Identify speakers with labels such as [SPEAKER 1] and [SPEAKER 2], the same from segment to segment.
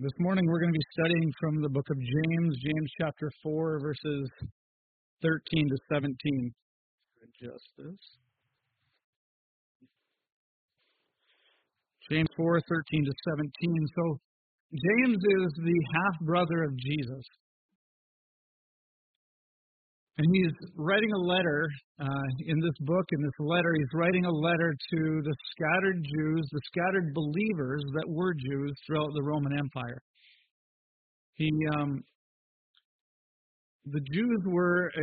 [SPEAKER 1] This morning we're going to be studying from the book of James, James chapter 4, verses 13 to 17. Adjust this. James 4, 13 to 17. So James is the half-brother of Jesus. And he's writing a letter in this book. In this letter, he's writing a letter to the scattered Jews, the scattered believers that were Jews throughout the Roman Empire. The Jews were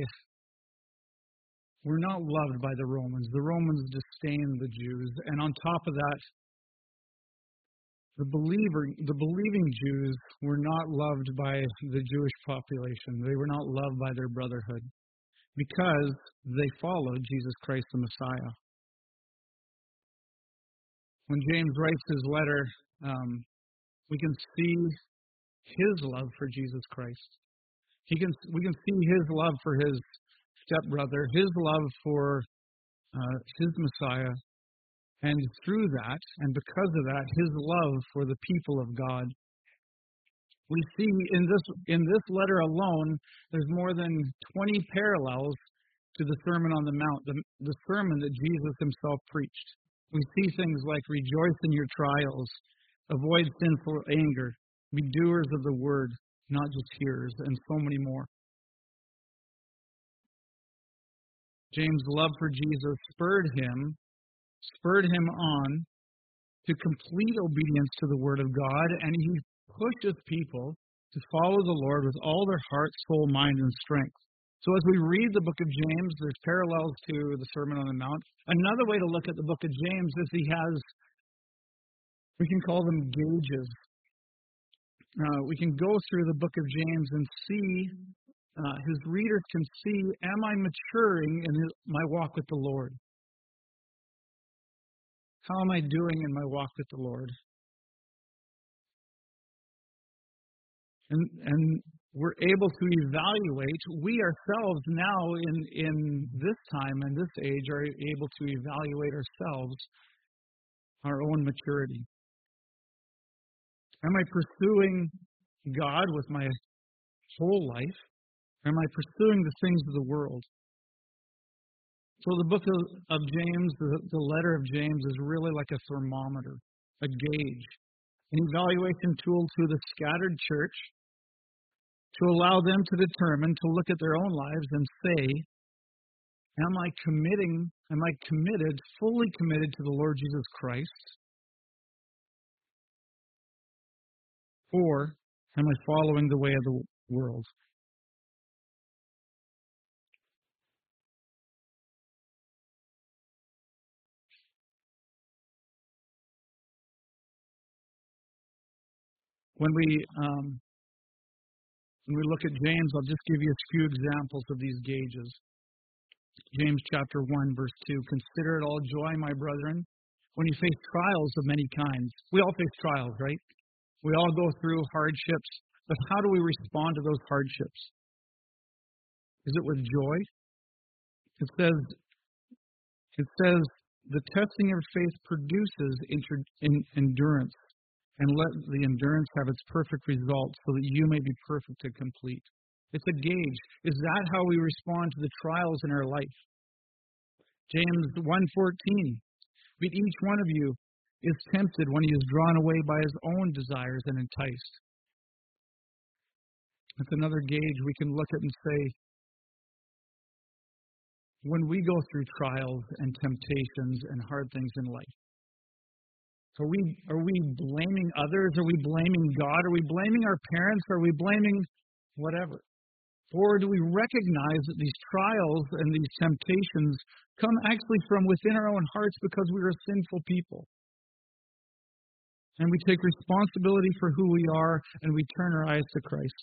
[SPEAKER 1] not loved by the Romans. The Romans disdained the Jews, and on top of that, the believing Jews were not loved by the Jewish population. They were not loved by their brotherhood because they followed Jesus Christ the Messiah. When James writes his letter, we can see his love for Jesus Christ. We can see his love for his stepbrother, his love for his Messiah, and through that, and because of that, his love for the people of God. We see in this letter alone, there's more than 20 parallels to the Sermon on the Mount, the sermon that Jesus himself preached. We see things like rejoice in your trials, avoid sinful anger, be doers of the word, not just hearers, and so many more. James' love for Jesus spurred him on to complete obedience to the Word of God, and he pushes people to follow the Lord with all their heart, soul, mind, and strength. So as we read the book of James, there's parallels to the Sermon on the Mount. Another way to look at the book of James is we can call them gauges. We can go through the book of James and see, his readers can see, am I maturing in my walk with the Lord? How am I doing in my walk with the Lord? And we're able to evaluate. We ourselves now in this time and this age are able to evaluate ourselves, our own maturity. Am I pursuing God with my whole life? Or am I pursuing the things of the world? So the book of James, the letter of James, is really like a thermometer, a gauge, an evaluation tool to the scattered church to allow them to determine, to look at their own lives and say, am I committed, fully committed to the Lord Jesus Christ? Or am I following the way of the world? When we look at James, I'll just give you a few examples of these gauges. James chapter 1, verse 2, consider it all joy, my brethren, when you face trials of many kinds. We all face trials, right? We all go through hardships, but how do we respond to those hardships? Is it with joy? It says, the testing of faith produces endurance, and let the endurance have its perfect result so that you may be perfect and complete. It's a gauge. Is that how we respond to the trials in our life? James 1:14, but each one of you is tempted when he is drawn away by his own desires and enticed. That's another gauge we can look at and say, when we go through trials and temptations and hard things in life, are we blaming others? Are we blaming God? Are we blaming our parents? Are we blaming whatever? Or do we recognize that these trials and these temptations come actually from within our own hearts because we are sinful people? And we take responsibility for who we are and we turn our eyes to Christ.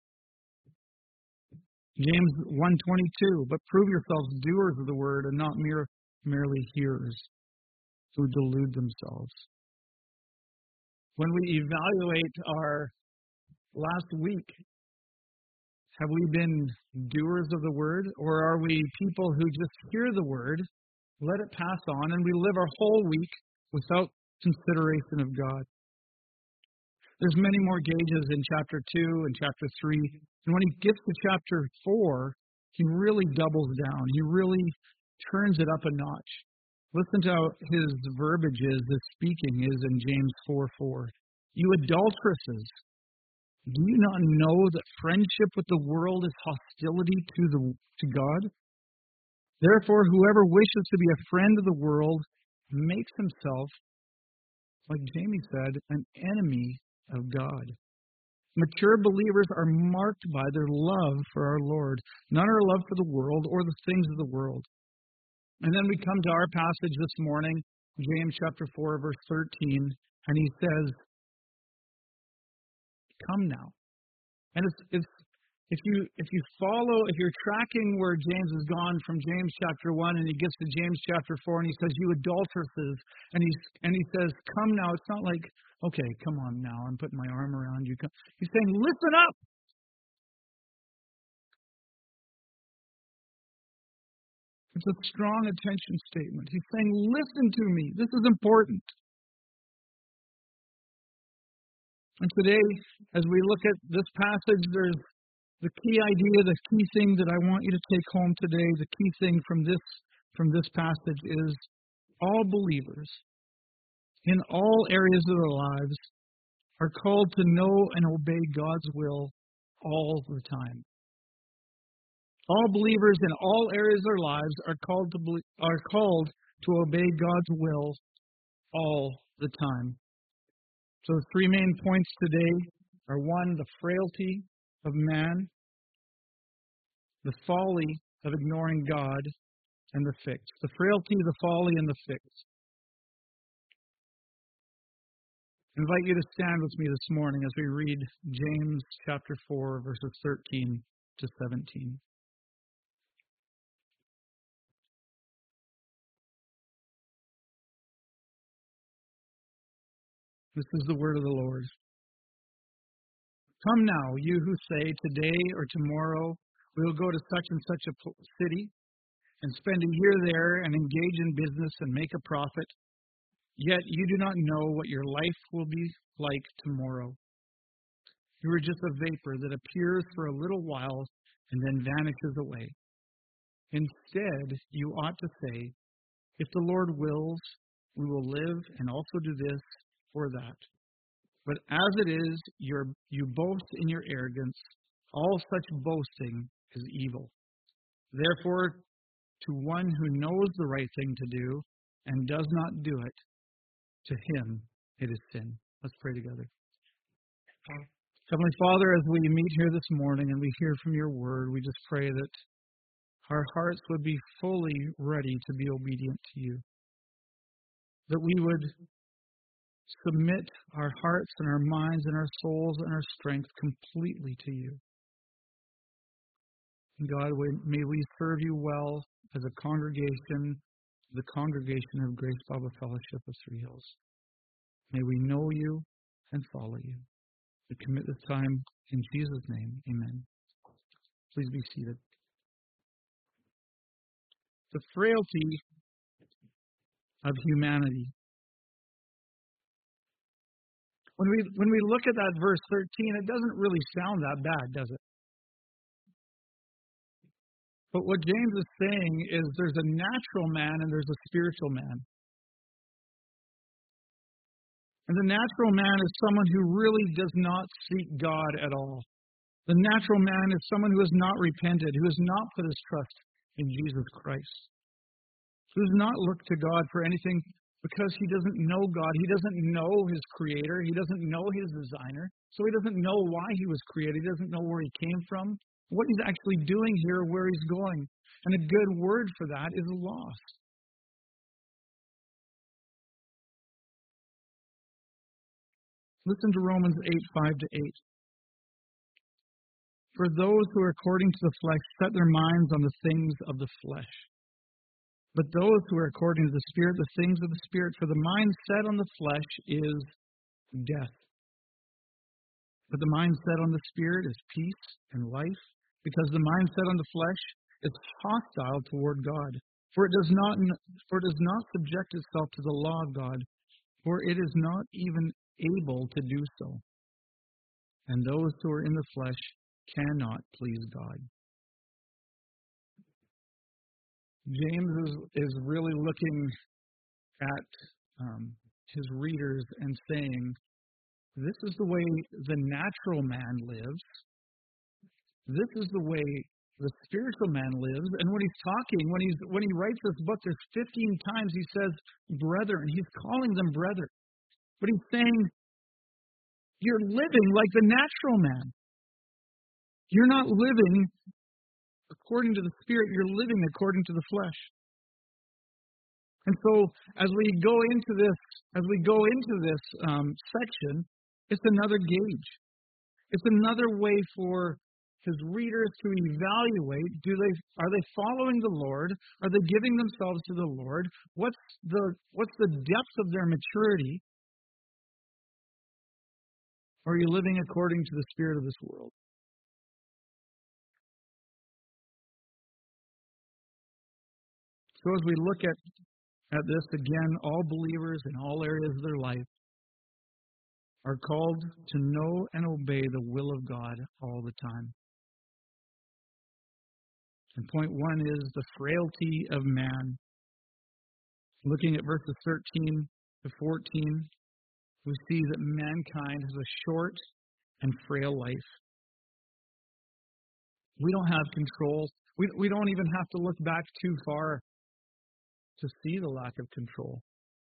[SPEAKER 1] James 1:22, but prove yourselves doers of the word and not merely hearers who delude themselves. When we evaluate our last week, have we been doers of the word, or are we people who just hear the word, let it pass on, and we live our whole week without consideration of God? there's many more gauges in chapter 2 and chapter 3. And when he gets to chapter 4, he really doubles down. He really turns it up a notch. Listen to how his verbiage is, his speaking is in James 4:4. You adulteresses, do you not know that friendship with the world is hostility to God? Therefore, whoever wishes to be a friend of the world makes himself, like Jamie said, an enemy of God. Mature believers are marked by their love for our Lord, not our love for the world or the things of the world. And then we come to our passage this morning, James chapter 4, verse 13, and he says, come now. And if you're tracking where James has gone from James chapter 1 and he gets to James chapter 4 and he says, you adulteresses, and he says, come now. It's not like, okay, come on now, I'm putting my arm around you. He's saying, listen up. It's a strong attention statement. He's saying, listen to me. This is important. And today, as we look at this passage, there's the key idea, the key thing that I want you to take home today, the key thing from this passage is all believers in all areas of their lives are called to know and obey God's will all the time. All believers in all areas of their lives are called to obey God's will all the time. So the three main points today are: one, the frailty of man, the folly of ignoring God, and the fix. The frailty, the folly, and the fix. I invite you to stand with me this morning as we read James chapter 4, verses 13 to 17. This is the word of the Lord. Come now, you who say, today or tomorrow we will go to such and such a city and spend a year there and engage in business and make a profit. Yet you do not know what your life will be like tomorrow. You are just a vapor that appears for a little while and then vanishes away. Instead, you ought to say, if the Lord wills, we will live and also do this or that. But as it is, you boast in your arrogance. All such boasting is evil. Therefore, to one who knows the right thing to do and does not do it, to him it is sin. Let's pray together. Heavenly Father, as we meet here this morning and we hear from your word, we just pray that our hearts would be fully ready to be obedient to you. That we would submit our hearts and our minds and our souls and our strength completely to you. And God, may we serve you well as a congregation, the congregation of Grace Bible Fellowship of Three Hills. May we know you and follow you. We commit this time in Jesus' name. Amen. Please be seated. The frailty of humanity. When we look at that verse 13, it doesn't really sound that bad, does it? But what James is saying is there's a natural man and there's a spiritual man. And the natural man is someone who really does not seek God at all. The natural man is someone who has not repented, who has not put his trust in Jesus Christ, who does not look to God for anything because he doesn't know God. He doesn't know his creator. He doesn't know his designer. So he doesn't know why he was created. He doesn't know where he came from, what he's actually doing here, where he's going. And a good word for that is lost. Listen to Romans 8:5-8. For those who are according to the flesh set their minds on the things of the flesh. But those who are according to the Spirit, the things of the Spirit. For the mind set on the flesh is death. But the mind set on the Spirit is peace and life, because the mind set on the flesh is hostile toward God. For it does not subject itself to the law of God, for it is not even able to do so. and those who are in the flesh cannot please God. James is really looking at his readers and saying, this is the way the natural man lives. This is the way the spiritual man lives. And when he's talking, when he writes this book, there's 15 times he says brethren. He's calling them brethren. But he's saying, you're living like the natural man. You're not living according to the Spirit. You're living according to the flesh. And so, as we go into this section, it's another gauge. It's another way for his readers to evaluate: are they following the Lord? Are they giving themselves to the Lord? What's the depth of their maturity? Or are you living according to the spirit of this world? So as we look at this again, all believers in all areas of their life are called to know and obey the will of God all the time. And point one is the frailty of man. Looking at verses 13 to 14, we see that mankind has a short and frail life. We don't have control. We don't even have to look back too far to see the lack of control.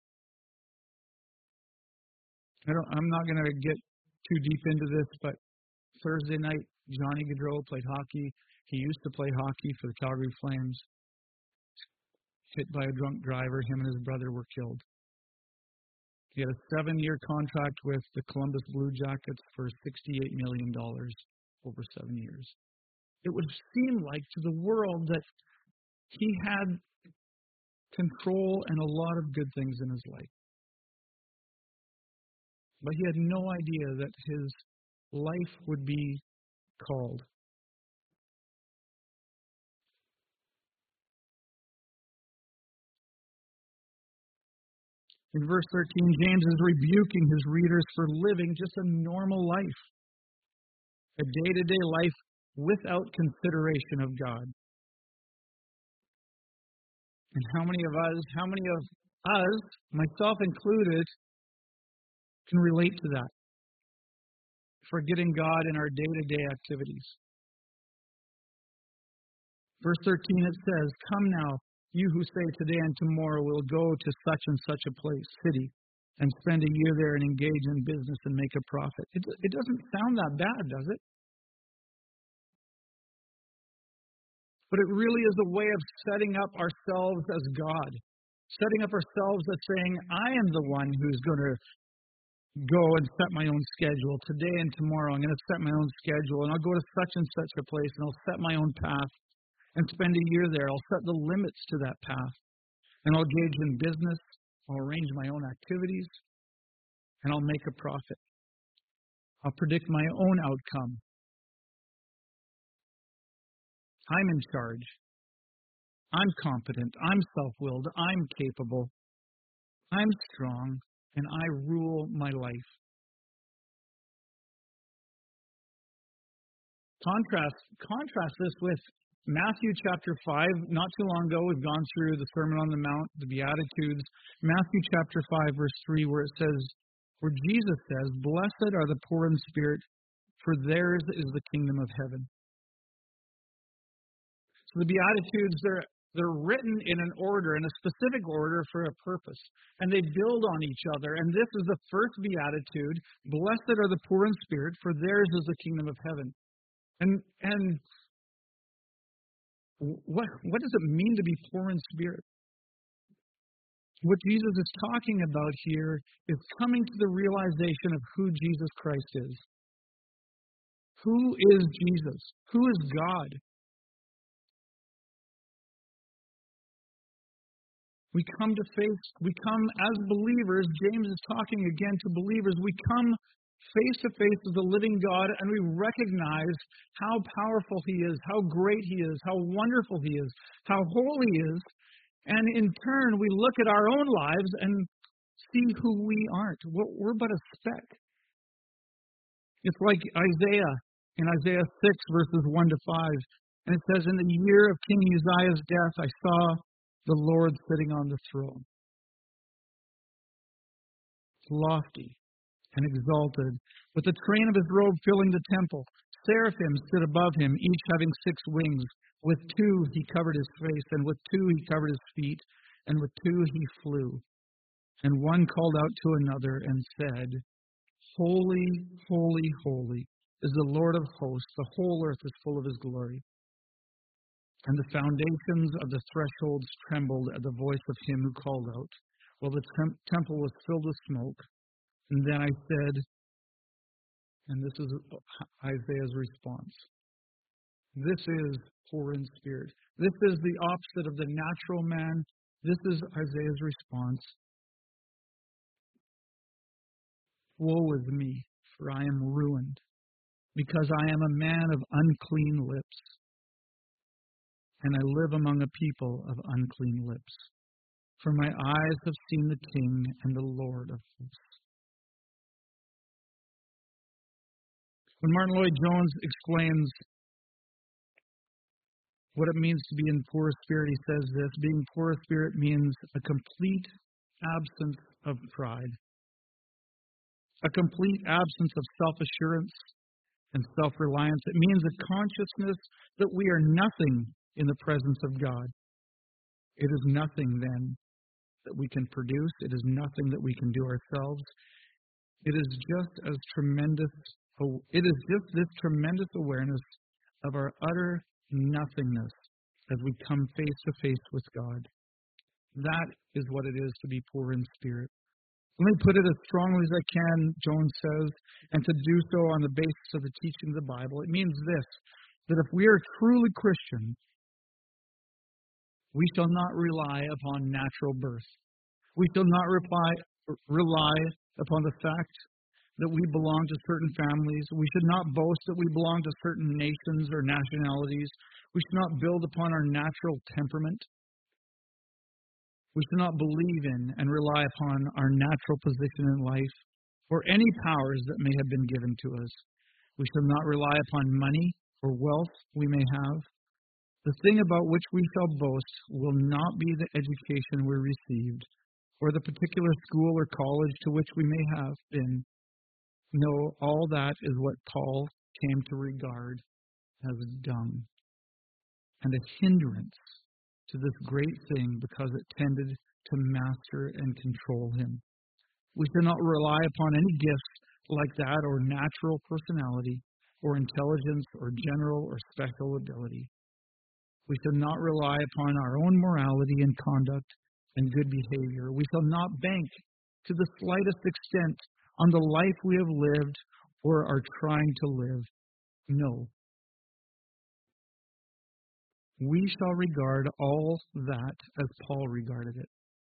[SPEAKER 1] I'm not going to get too deep into this, but Thursday night, Johnny Gaudreau played hockey. He used to play hockey for the Calgary Flames. Hit by a drunk driver, him and his brother were killed. He had a 7-year contract with the Columbus Blue Jackets for $68 million over 7 years. It would seem like to the world that he had control and a lot of good things in his life. But he had no idea that his life would be called. In verse 13, James is rebuking his readers for living just a normal life, a day-to-day life without consideration of God. And how many of us, myself included, can relate to that? Forgetting God in our day-to-day activities. Verse 13, it says, "Come now, you who say today and tomorrow we'll go to such and such a city, and spend a year there and engage in business and make a profit." It doesn't sound that bad, does it? But it really is a way of setting up ourselves as God. Setting up ourselves as saying, I am the one who's going to go and set my own schedule. Today and tomorrow I'm going to set my own schedule, and I'll go to such and such a place, and I'll set my own path and spend a year there. I'll set the limits to that path. And I'll engage in business. I'll arrange my own activities. And I'll make a profit. I'll predict my own outcome. I'm in charge. I'm competent. I'm self-willed. I'm capable. I'm strong. And I rule my life. Contrast this with Matthew chapter 5. Not too long ago, we've gone through the Sermon on the Mount, the Beatitudes. Matthew chapter 5, verse 3, where Jesus says, "Blessed are the poor in spirit, for theirs is the kingdom of heaven." So the Beatitudes, they're written in an order, in a specific order for a purpose. And they build on each other. And this is the first Beatitude. Blessed are the poor in spirit, for theirs is the kingdom of heaven. And what does it mean to be poor in spirit? What Jesus is talking about here is coming to the realization of who Jesus Christ is. Who is Jesus? Who is God? We come as believers. James is talking again to believers. We come face to face with the living God, and we recognize how powerful He is, how great He is, how wonderful He is, how holy He is. And in turn, we look at our own lives and see who we aren't. We're but a speck. It's like Isaiah, in Isaiah 6, verses 1 to 5. And it says, in the year of King Uzziah's death, I saw the Lord sitting on the throne, lofty and exalted, with the train of his robe filling the temple. Seraphim stood above him, each having 6 wings. With 2 he covered his face, and with 2 he covered his feet, and with 2 he flew. And one called out to another and said, Holy, holy, holy is the Lord of hosts. The whole earth is full of his glory. And the foundations of the thresholds trembled at the voice of him who called out, while the temple was filled with smoke. And then I said, and this is Isaiah's response, this is poor in spirit. This is the opposite of the natural man. This is Isaiah's response. Woe is me, for I am ruined, because I am a man of unclean lips, and I live among a people of unclean lips. For my eyes have seen the King and the Lord of hosts. When Martin Lloyd-Jones explains what it means to be in poor spirit, he says this: being poor of spirit means a complete absence of pride, a complete absence of self-assurance and self-reliance. It means a consciousness that we are nothing in the presence of God. It is nothing then that we can produce. It is nothing that we can do ourselves. It is just this tremendous awareness of our utter nothingness as we come face to face with God. That is what it is to be poor in spirit. Let me put it as strongly as I can, Jones says, and to do so on the basis of the teaching of the Bible. It means this, that if we are truly Christian, we shall not rely upon natural birth. We shall not rely upon the fact that we belong to certain families. We should not boast that we belong to certain nations or nationalities. We should not build upon our natural temperament. We should not believe in and rely upon our natural position in life or any powers that may have been given to us. We shall not rely upon money or wealth we may have. The thing about which we shall boast will not be the education we received or the particular school or college to which we may have been. No, all that is what Paul came to regard as dung and a hindrance to this great thing because it tended to master and control him. We should not rely upon any gifts like that or natural personality or intelligence or general or special ability. We shall not rely upon our own morality and conduct and good behavior. We shall not bank to the slightest extent on the life we have lived or are trying to live. No. We shall regard all that as Paul regarded it.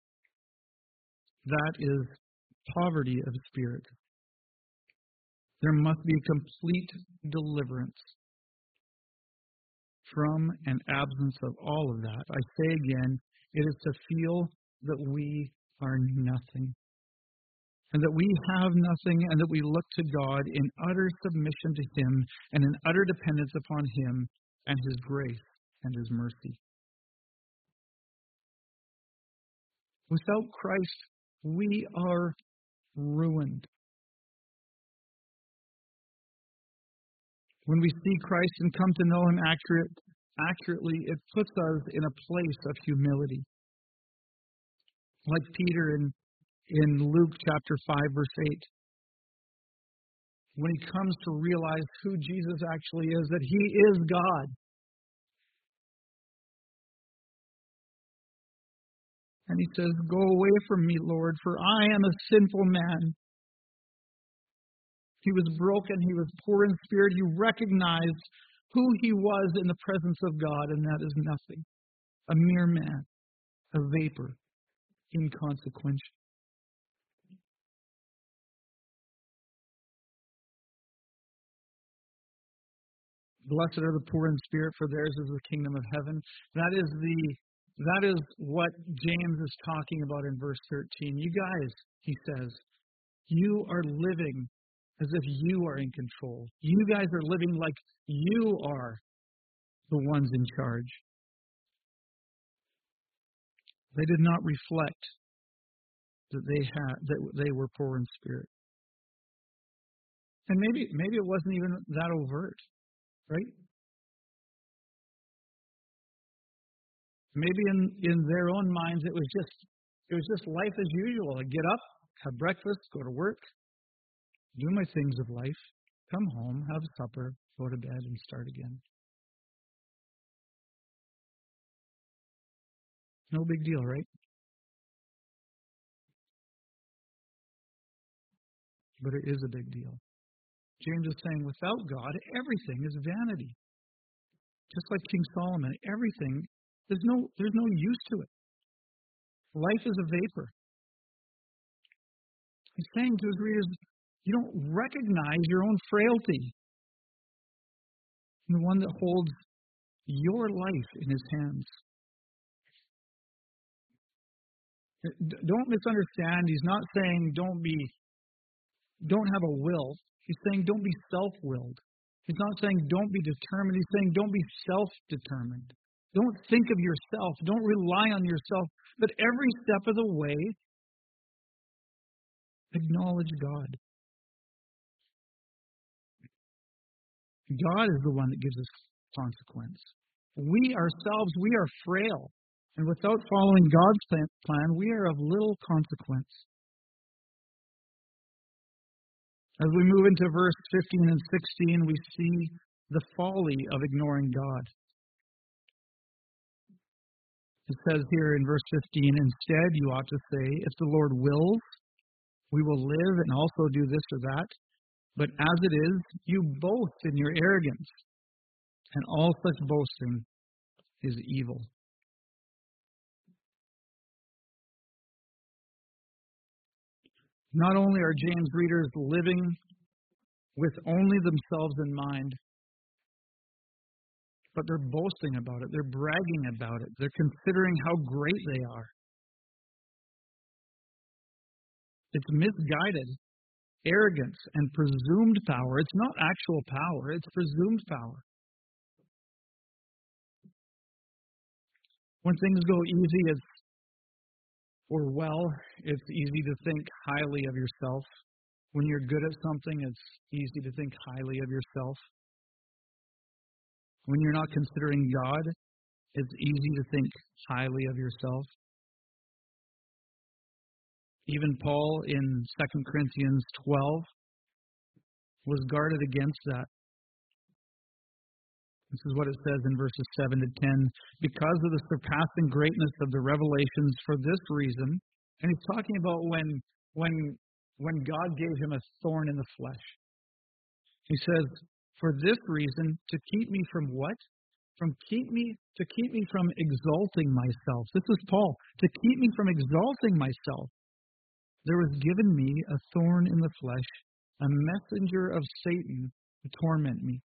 [SPEAKER 1] That is poverty of spirit. There must be a complete deliverance from an absence of all of that. I say again, it is to feel that we are nothing, and that we have nothing, and that we look to God in utter submission to Him and in utter dependence upon Him and His grace and His mercy. Without Christ, we are ruined. When we see Christ and come to know Him accurately, it puts us in a place of humility. Like Peter in Luke chapter 5, verse 8. When he comes to realize who Jesus actually is, that He is God. And he says, "Go away from me, Lord, for I am a sinful man." He was broken. He was poor in spirit. He recognized who he was in the presence of God, and that is nothing. A mere man, a vapor, inconsequential. Blessed are the poor in spirit, for theirs is the kingdom of heaven. That is what James is talking about in verse 13. You guys, he says, you are living as if you are in control. You guys are living like you are the ones in charge. They did not reflect that they were poor in spirit. And maybe it wasn't even that overt, right? Maybe in their own minds it was just life as usual. I get up, have breakfast, go to work, do my things of life, come home, have supper, go to bed, and start again. No big deal, right? But it is a big deal. James is saying, without God, everything is vanity. Just like King Solomon, everything, there's no use to it. Life is a vapor. He's saying to his readers, you don't recognize your own frailty. The one that holds your life in his hands. Don't misunderstand. He's not saying don't have a will. He's saying don't be self-willed. He's not saying don't be determined. He's saying don't be self-determined. Don't think of yourself. Don't rely on yourself. But every step of the way, acknowledge God. God is the one that gives us consequence. We ourselves, we are frail. And without following God's plan, we are of little consequence. As we move into verse 15 and 16, we see the folly of ignoring God. It says here in verse 15, instead you ought to say, if the Lord wills, we will live and also do this or that. But as it is, you boast in your arrogance, and all such boasting is evil. Not only are James' readers living with only themselves in mind, but they're boasting about it. They're bragging about it. They're considering how great they are. It's misguided arrogance and presumed power. It's not actual power. It's presumed power. When things go easy, it's easy to think highly of yourself. When you're good at something, it's easy to think highly of yourself. When you're not considering God, it's easy to think highly of yourself. Even Paul in 2 Corinthians 12 was guarded against that. This is what it says in verses 7 to 10. Because of the surpassing greatness of the revelations, for this reason, and he's talking about when God gave him a thorn in the flesh. He says, for this reason, to keep me from what? To keep me from exalting myself. This is Paul. To keep me from exalting myself, there was given me a thorn in the flesh, a messenger of Satan to torment me.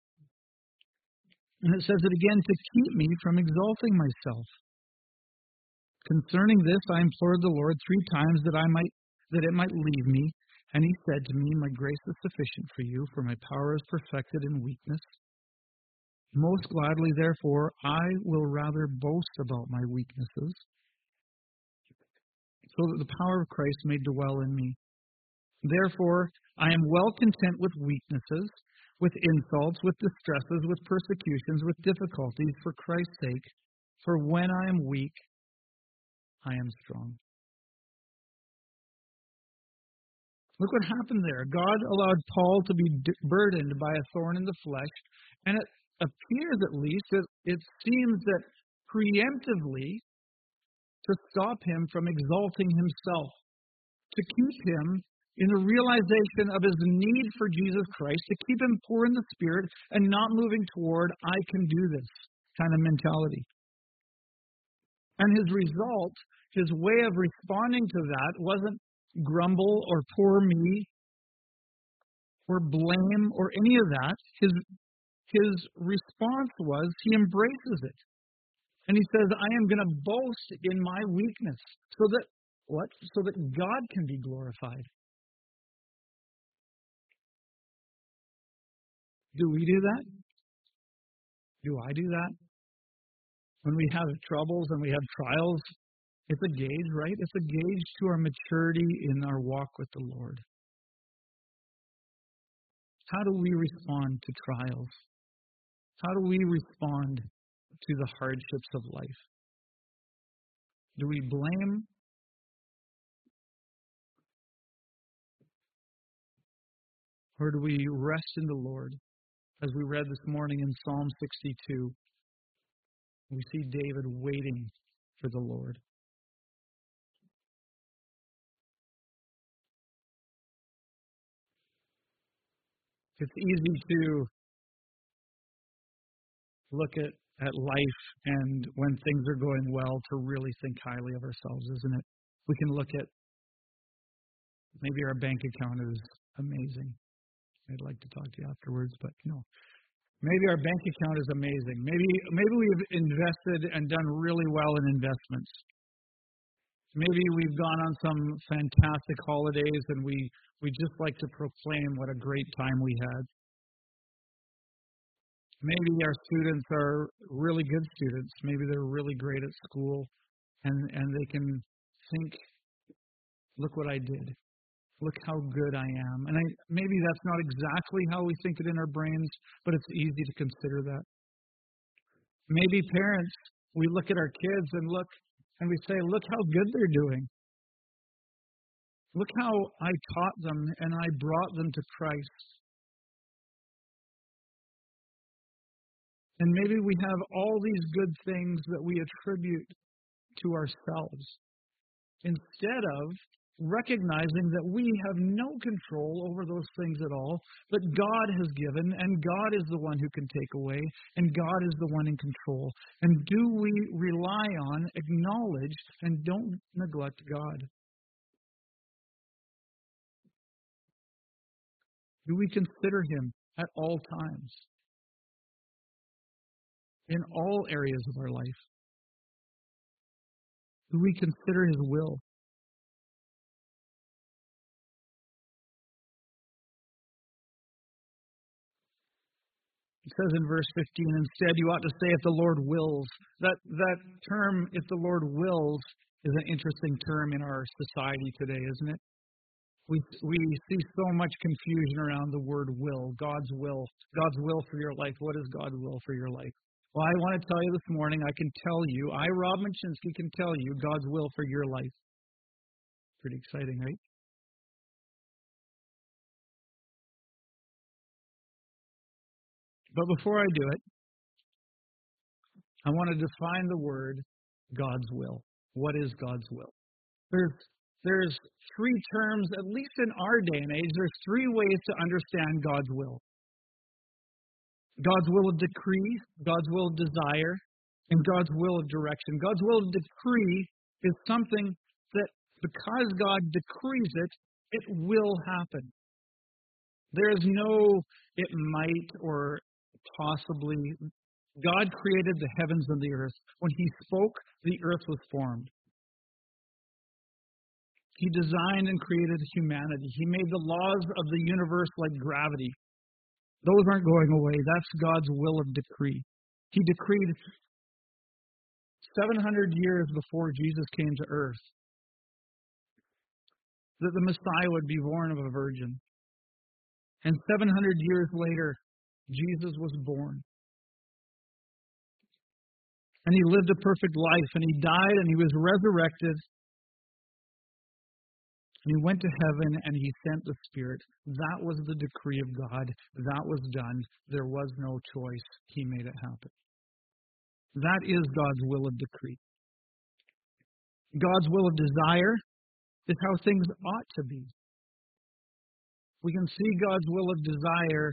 [SPEAKER 1] And it says it again, to keep me from exalting myself. Concerning this, I implored the Lord 3 times that it might leave me. And he said to me, my grace is sufficient for you, for my power is perfected in weakness. Most gladly, therefore, I will rather boast about my weaknesses, so that the power of Christ may dwell in me. Therefore, I am well content with weaknesses, with insults, with distresses, with persecutions, with difficulties, for Christ's sake. For when I am weak, I am strong. Look what happened there. God allowed Paul to be burdened by a thorn in the flesh, and it appears, at least, it seems that preemptively to stop him from exalting himself, to keep him in the realization of his need for Jesus Christ, to keep him poor in the Spirit and not moving toward, I can do this kind of mentality. And his result, his way of responding to that wasn't grumble or poor me or blame or any of that. His response was he embraces it. And he says, I am going to boast in my weakness so that what? So that God can be glorified. Do we do that? Do I do that? When we have troubles and we have trials, it's a gauge, right? It's a gauge to our maturity in our walk with the Lord. How do we respond to trials? How do we respond to the hardships of life? Do we blame? Or do we rest in the Lord? As we read this morning in Psalm 62, we see David waiting for the Lord. It's easy to look at life and when things are going well to really think highly of ourselves, isn't it? We can look at maybe our bank account is amazing. I'd like to talk to you afterwards, but maybe our bank account is amazing. Maybe we've invested and done really well in investments. Maybe we've gone on some fantastic holidays and we just like to proclaim what a great time we had. Maybe our students are really good students. Maybe they're really great at school and they can think, look what I did. Look how good I am. And maybe that's not exactly how we think it in our brains, but it's easy to consider that. Maybe parents, we look at our kids and we say, look how good they're doing. Look how I taught them and I brought them to Christ. And maybe we have all these good things that we attribute to ourselves instead of recognizing that we have no control over those things at all, but God has given, and God is the one who can take away, and God is the one in control. And do we rely on, acknowledge, and don't neglect God? Do we consider Him at all times, in all areas of our life? Do we consider His will? It says in verse 15, instead you ought to say, if the Lord wills. That term, if the Lord wills, is an interesting term in our society today, isn't it? We see so much confusion around the word will, God's will. God's will for your life. What is God's will for your life? Well, I want to tell you this morning, I can tell you, Rob Machinsky, can tell you God's will for your life. Pretty exciting, right? But before I do it, I want to define the word God's will. What is God's will? There's three terms, at least in our day and age, there's three ways to understand God's will. God's will of decree, God's will of desire, and God's will of direction. God's will of decree is something that because God decrees it, it will happen. There is no it might or possibly. God created the heavens and the earth. When He spoke, the earth was formed. He designed and created humanity. He made the laws of the universe like gravity. Those aren't going away. That's God's will of decree. He decreed 700 years before Jesus came to earth that the Messiah would be born of a virgin. And 700 years later, Jesus was born. And He lived a perfect life, and He died, and He was resurrected. And He went to heaven, and He sent the Spirit. That was the decree of God. That was done. There was no choice. He made it happen. That is God's will of decree. God's will of desire is how things ought to be. We can see God's will of desire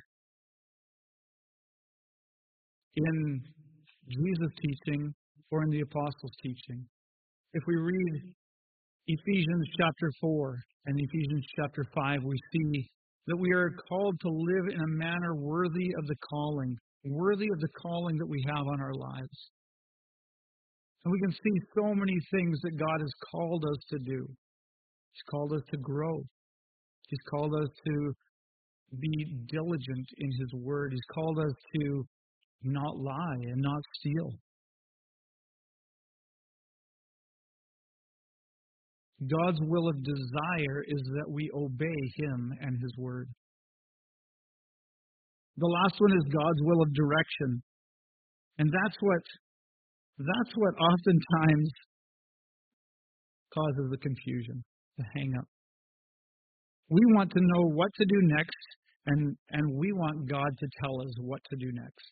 [SPEAKER 1] in Jesus' teaching or in the Apostles' teaching. If we read Ephesians chapter 4 and Ephesians chapter 5, we see that we are called to live in a manner worthy of the calling that we have on our lives. And we can see so many things that God has called us to do. He's called us to grow. He's called us to be diligent in His Word. He's called us to not lie and not steal. God's will of desire is that we obey Him and His Word. The last one is God's will of direction. And that's what oftentimes causes the confusion, the hang-up. We want to know what to do next, and we want God to tell us what to do next.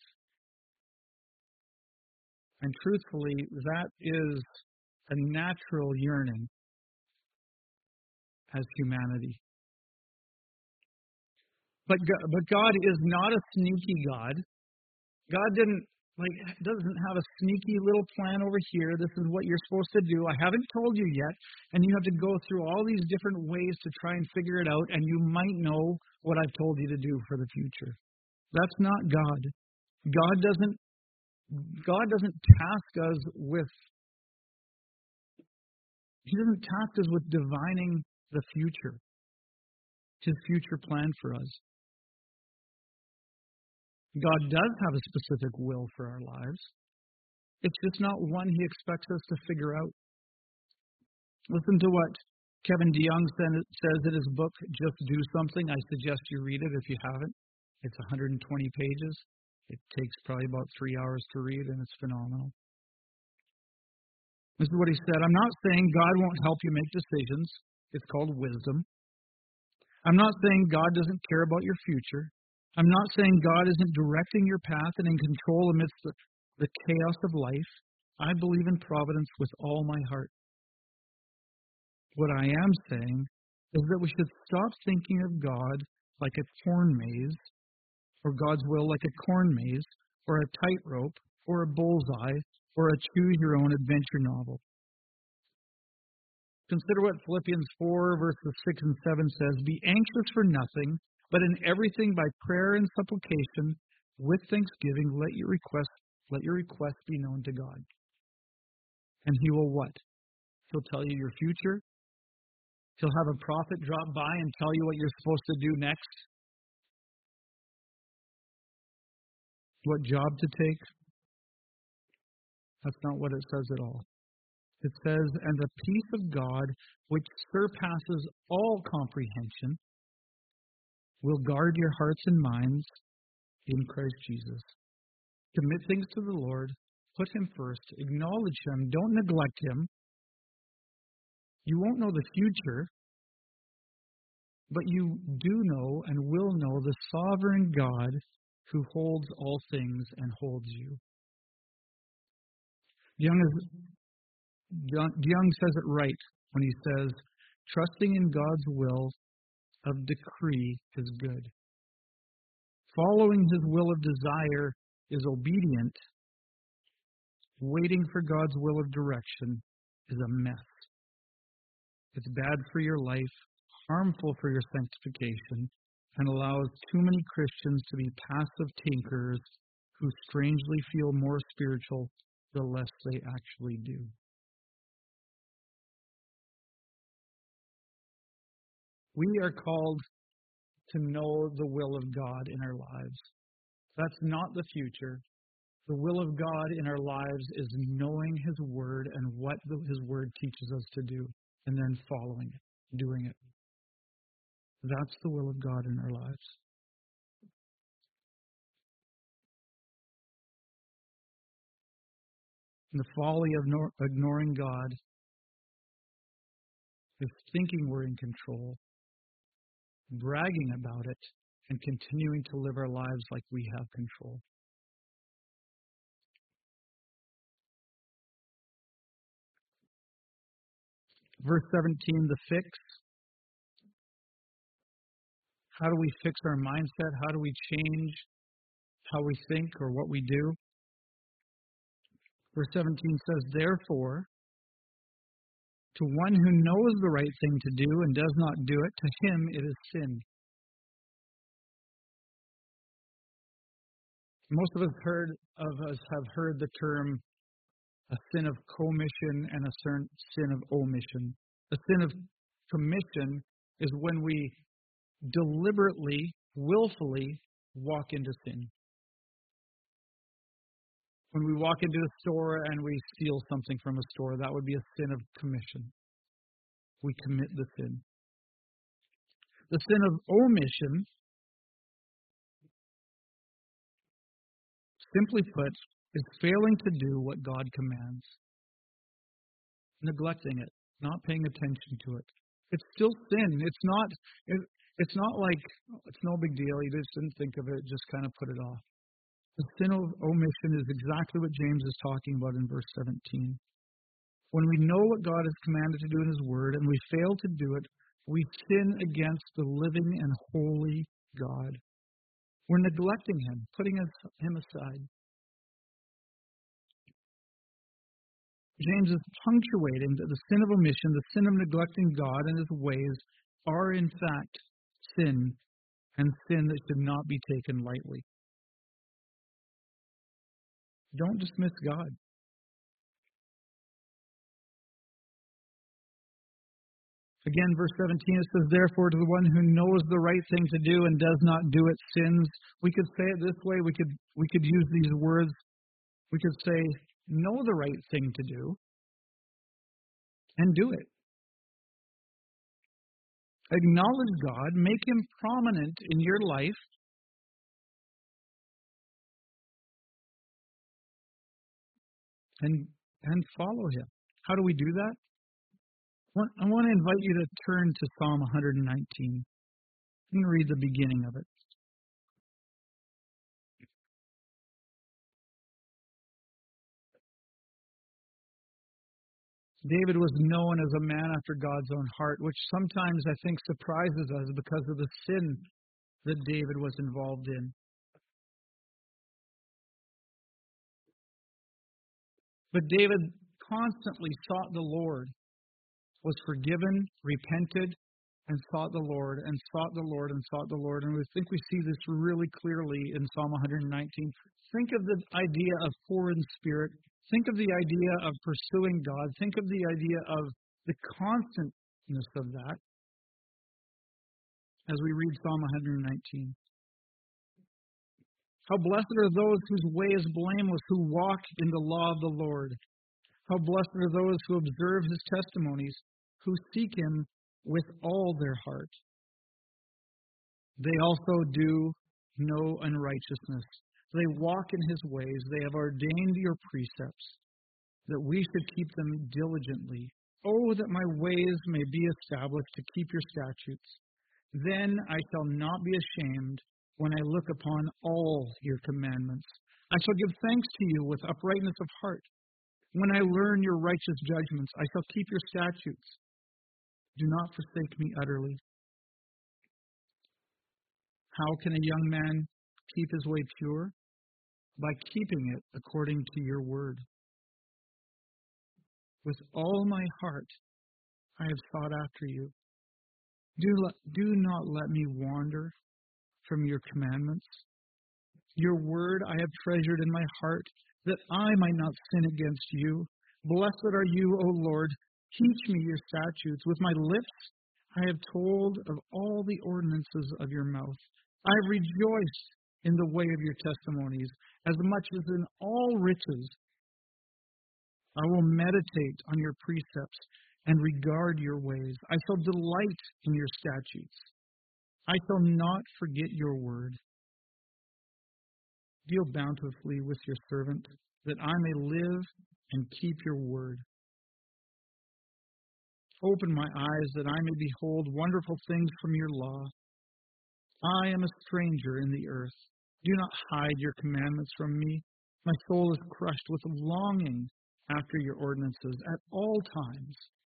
[SPEAKER 1] And truthfully, that is a natural yearning as humanity. But God is not a sneaky God. God doesn't have a sneaky little plan over here. This is what you're supposed to do. I haven't told you yet, and you have to go through all these different ways to try and figure it out, and you might know what I've told you to do for the future. That's not God. God doesn't task us with divining the future, His future plan for us. God does have a specific will for our lives. It's just not one He expects us to figure out. Listen to what Kevin DeYoung says in his book, Just Do Something. I suggest you read it if you haven't. It's 120 pages. It takes probably about 3 hours to read, and it's phenomenal. This is what he said. I'm not saying God won't help you make decisions. It's called wisdom. I'm not saying God doesn't care about your future. I'm not saying God isn't directing your path and in control amidst the chaos of life. I believe in providence with all my heart. What I am saying is that we should stop thinking of God like a corn maze, or God's will like a corn maze, or a tightrope, or a bullseye, or a choose-your-own-adventure novel. Consider what Philippians 4, verses 6 and 7 says, Be anxious for nothing, but in everything by prayer and supplication, with thanksgiving, let your request be known to God. And He will what? He'll tell you your future. He'll have a prophet drop by and tell you what you're supposed to do next. What job to take. That's not what it says at all. It says, and the peace of God, which surpasses all comprehension, will guard your hearts and minds in Christ Jesus. Commit things to the Lord. Put Him first. Acknowledge Him. Don't neglect Him. You won't know the future, but you do know and will know the sovereign God who holds all things and holds you. DeYoung says it right when he says, trusting in God's will of decree is good. Following His will of desire is obedient. Waiting for God's will of direction is a mess. It's bad for your life, harmful for your sanctification, and allows too many Christians to be passive tinkerers who strangely feel more spiritual the less they actually do. We are called to know the will of God in our lives. That's not the future. The will of God in our lives is knowing His Word and what His Word teaches us to do, and then following it, doing it. That's the will of God in our lives. And the folly of ignoring God is thinking we're in control, bragging about it, and continuing to live our lives like we have control. Verse 17, the fix. How do we fix our mindset? How do we change how we think or what we do? Verse 17 says, therefore, to one who knows the right thing to do and does not do it, to him it is sin. Most of us have heard the term a sin of commission and a sin of omission. A sin of commission is when we deliberately willfully walk into sin. When we walk into a store and we steal something from a store, that would be a sin of commission. We commit the sin. The sin of omission, simply put, is failing to do what God commands. Neglecting it, not paying attention to it. It's still sin. It's not like it's no big deal. You just didn't think of it, just kind of put it off. The sin of omission is exactly what James is talking about in verse 17. When we know what God has commanded to do in His Word and we fail to do it, we sin against the living and holy God. We're neglecting Him, putting Him aside. James is punctuating that the sin of omission, the sin of neglecting God and His ways, are in fact sin, and sin that should not be taken lightly. Don't dismiss God. Again, verse 17, it says, therefore, to the one who knows the right thing to do and does not do it sins. We could say it this way. We could use these words. We could say, know the right thing to do and do it. Acknowledge God. Make Him prominent in your life. And follow Him. How do we do that? I want to invite you to turn to Psalm 119. I'm going to read the beginning of it. David was known as a man after God's own heart, which sometimes I think surprises us because of the sin that David was involved in. But David constantly sought the Lord, was forgiven, repented, and sought the Lord, and sought the Lord, and sought the Lord. And I think we see this really clearly in Psalm 119. Think of the idea of poor in spirit. Think of the idea of pursuing God. Think of the idea of the constantness of that as we read Psalm 119. How blessed are those whose way is blameless, who walk in the law of the Lord. How blessed are those who observe His testimonies, who seek Him with all their heart. They also do no unrighteousness. They walk in His ways. They have ordained your precepts, that we should keep them diligently. Oh, that my ways may be established to keep your statutes. Then I shall not be ashamed when I look upon all your commandments. I shall give thanks to you with uprightness of heart. When I learn your righteous judgments, I shall keep your statutes. Do not forsake me utterly. How can a young man keep his way pure? By keeping it according to your word. With all my heart I have sought after you. Do not let me wander from your commandments. Your word I have treasured in my heart, that I might not sin against you. Blessed are you, O Lord. Teach me your statutes. With my lips I have told of all the ordinances of your mouth. I have rejoiced in the way of your testimonies, as much as in all riches. I will meditate on your precepts and regard your ways. I shall delight in your statutes. I shall not forget your word. Deal bountifully with your servant, that I may live and keep your word. Open my eyes, that I may behold wonderful things from your law. I am a stranger in the earth. Do not hide your commandments from me. My soul is crushed with longing after your ordinances at all times.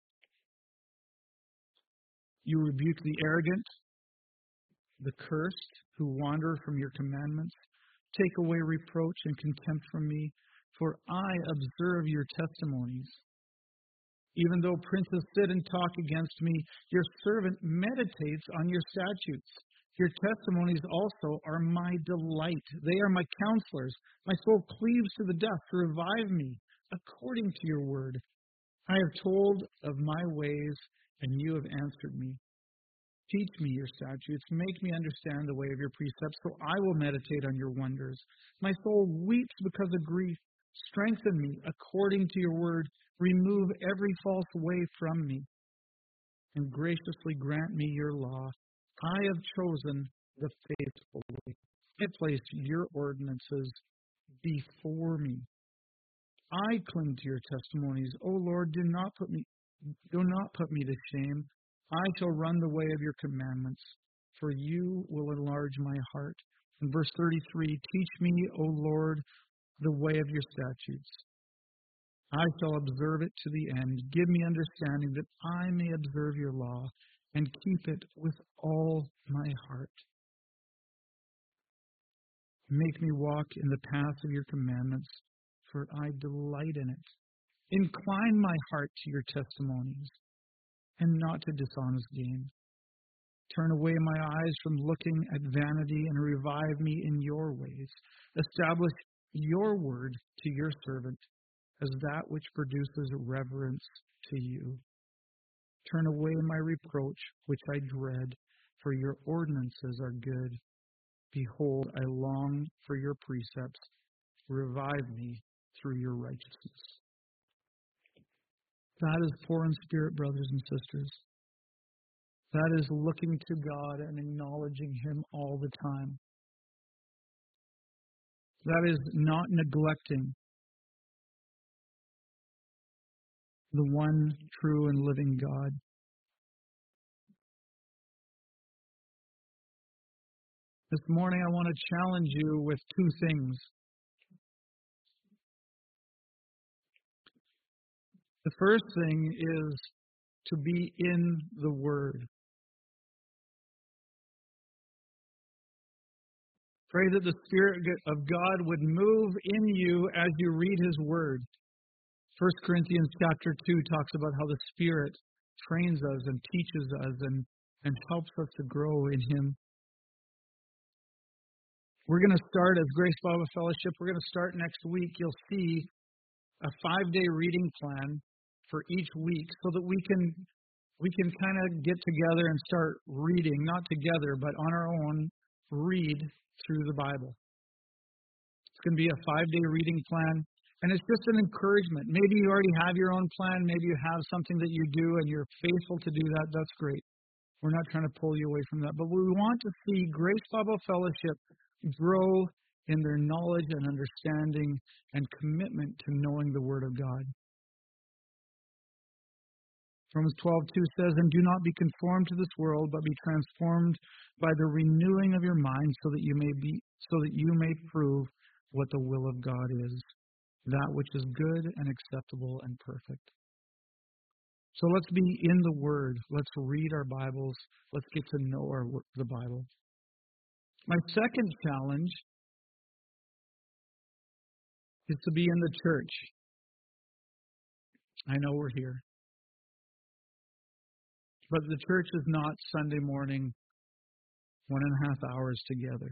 [SPEAKER 1] You rebuke the arrogant, the cursed who wander from your commandments. Take away reproach and contempt from me, for I observe your testimonies. Even though princes sit and talk against me, your servant meditates on your statutes. Your testimonies also are my delight. They are my counselors. My soul cleaves to the death to revive me, according to your word. I have told of my ways, and you have answered me. Teach me your statutes. Make me understand the way of your precepts, so I will meditate on your wonders. My soul weeps because of grief. Strengthen me according to your word. Remove every false way from me, and graciously grant me your law. I have chosen the faithful way. I place your ordinances before me. I cling to your testimonies. O Lord, do not put me to shame. I shall run the way of your commandments, for you will enlarge my heart. In verse 33, teach me, O Lord, the way of your statutes. I shall observe it to the end. Give me understanding that I may observe your law and keep it with all my heart. Make me walk in the path of your commandments, for I delight in it. Incline my heart to your testimonies, and not to dishonest gain. Turn away my eyes from looking at vanity, and revive me in your ways. Establish your word to your servant as that which produces reverence to you. Turn away my reproach, which I dread, for your ordinances are good. Behold, I long for your precepts. Revive me through your righteousness. That is poor in spirit, brothers and sisters. That is looking to God and acknowledging Him all the time. That is not neglecting the one true and living God. This morning I want to challenge you with two things. The first thing is to be in the Word. Pray that the Spirit of God would move in you as you read His Word. 1 Corinthians chapter 2 talks about how the Spirit trains us and teaches us and helps us to grow in Him. We're going to start as Grace Bible Fellowship. We're going to start next week. You'll see a 5-day reading plan for each week so that we can kind of get together and start reading, not together, but on our own, read through the Bible. It's going to be a 5-day reading plan, and it's just an encouragement. Maybe you already have your own plan. Maybe you have something that you do and you're faithful to do that. That's great. We're not trying to pull you away from that. But we want to see Grace Bible Fellowship grow in their knowledge and understanding and commitment to knowing the Word of God. Romans 12:2 says, "And do not be conformed to this world, but be transformed by the renewing of your mind, so that you may prove what the will of God is, that which is good and acceptable and perfect." So let's be in the Word. Let's read our Bibles. Let's get to know the Bible. My second challenge is to be in the church. I know we're here. But the church is not Sunday morning, 1.5 hours together.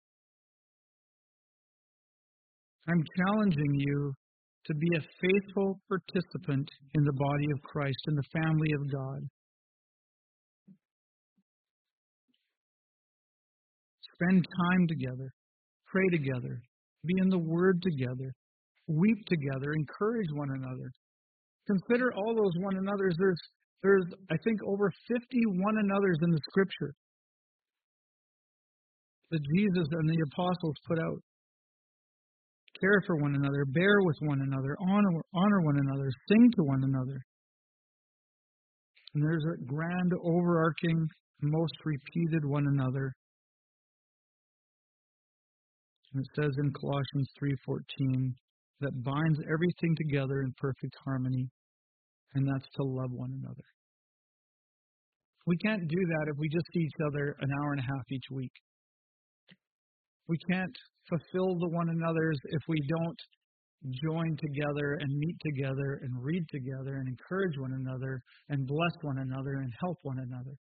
[SPEAKER 1] I'm challenging you to be a faithful participant in the body of Christ, in the family of God. Spend time together. Pray together. Be in the Word together. Weep together. Encourage one another. Consider all those one another's. There's, I think, over 50 one another's in the Scripture that Jesus and the apostles put out. Care for one another, bear with one another, honor one another, sing to one another. And there's a grand, overarching, most repeated one another. And it says in Colossians 3:14 that binds everything together in perfect harmony, and that's to love one another. We can't do that if we just see each other an hour and a half each week. We can't fulfill the one another's if we don't join together and meet together and read together and encourage one another and bless one another and help one another.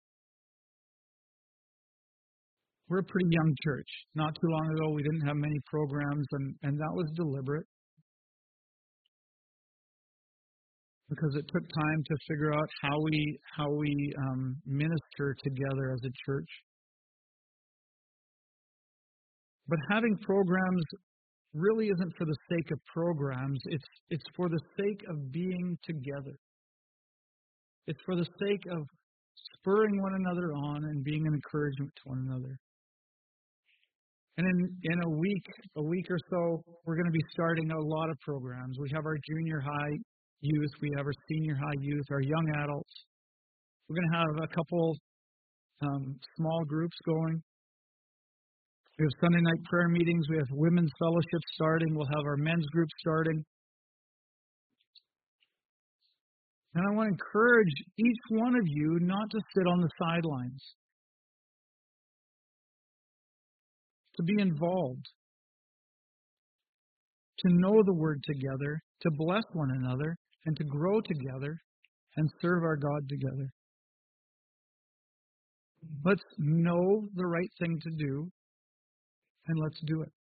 [SPEAKER 1] We're a pretty young church. Not too long ago, we didn't have many programs, and that was deliberate. because it took time to figure out how we minister together as a church. But having programs really isn't for the sake of programs. It's for the sake of being together. It's for the sake of spurring one another on and being an encouragement to one another. And in a week or so, we're going to be starting a lot of programs. We have our junior high youth, we have our senior high youth, our young adults. We're going to have a couple small groups going. We have Sunday night prayer meetings. We have women's fellowship starting. We'll have our men's group starting. And I want to encourage each one of you not to sit on the sidelines, to be involved, to know the Word together, to bless one another, and to grow together and serve our God together. Let's know the right thing to do, and let's do it.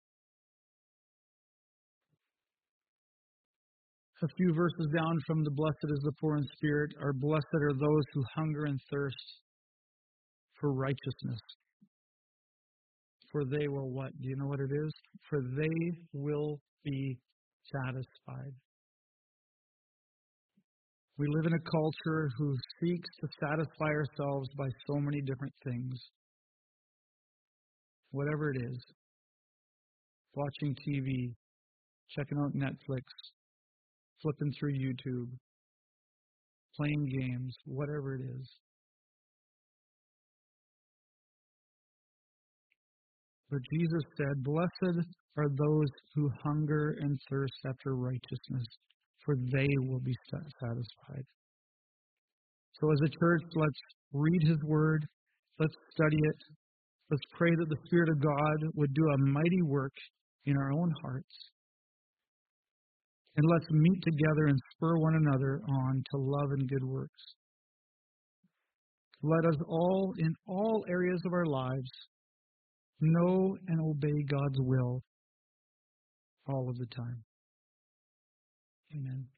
[SPEAKER 1] A few verses down from the blessed is the poor in spirit, are blessed are those who hunger and thirst for righteousness. For they will what? Do you know what it is? For they will be satisfied. We live in a culture who seeks to satisfy ourselves by so many different things. Whatever it is. Watching TV, checking out Netflix, flipping through YouTube, playing games, whatever it is. But Jesus said, blessed are those who hunger and thirst after righteousness, for they will be satisfied. So as a church, let's read His Word, let's study it, let's pray that the Spirit of God would do a mighty work in our own hearts. And let's meet together and spur one another on to love and good works. Let us all, in all areas of our lives, know and obey God's will all of the time. Amen.